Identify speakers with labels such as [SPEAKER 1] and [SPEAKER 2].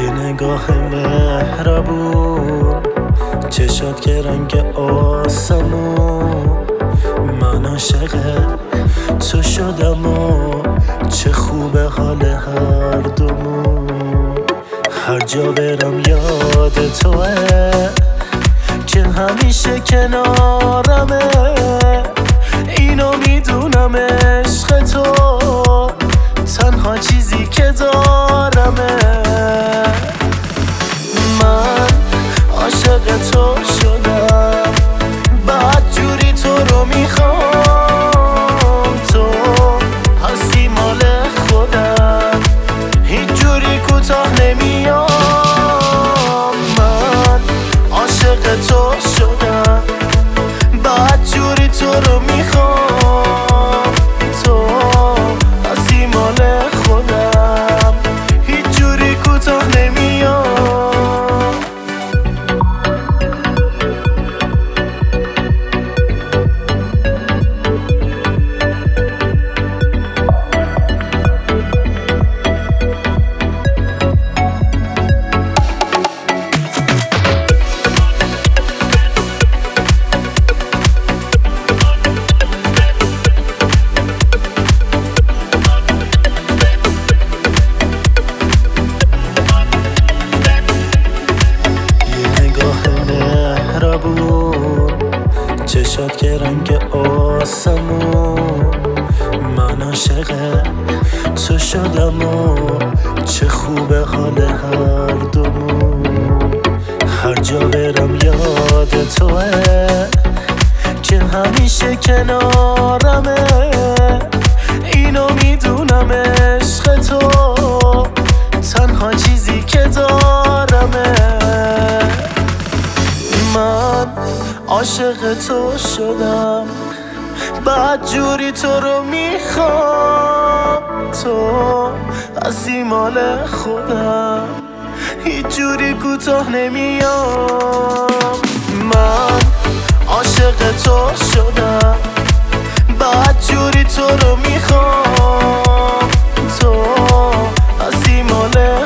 [SPEAKER 1] یه نگاه مهربون، چشات که رنگ آسمون. من عاشق تو شدم و چه خوبه حال هر دومون. هر جا برم یاد توه که همیشه کنارمه. اینو میدونم عشق تو تنها چیزی که دارمه. من عاشق تو شدم، بعد جوری تو رو میخوام. تو هستی مال خودم، هیچ جوری کوتاه نمیام. من عاشق تو شدم، بعد جوری تو رو میخوام. تو هستی مال خودم، هیچ جوری کوتاه نمیام. چشات که رنگ آسمون. من عاشق تو شدم و چه خوبه حال هر دومون. هر جا برم یاد توه که همیشه کنارمه. اینو میدونم عشق تو تنها چیزی که دارمه. من عاشق تو شدم، بعد جوری تو رو میخوام. تو هستی مال خودم، هیچ جوری کوتاه نمیام. من عاشق تو شدم، بعد جوری تو رو میخوام. تو هستی مال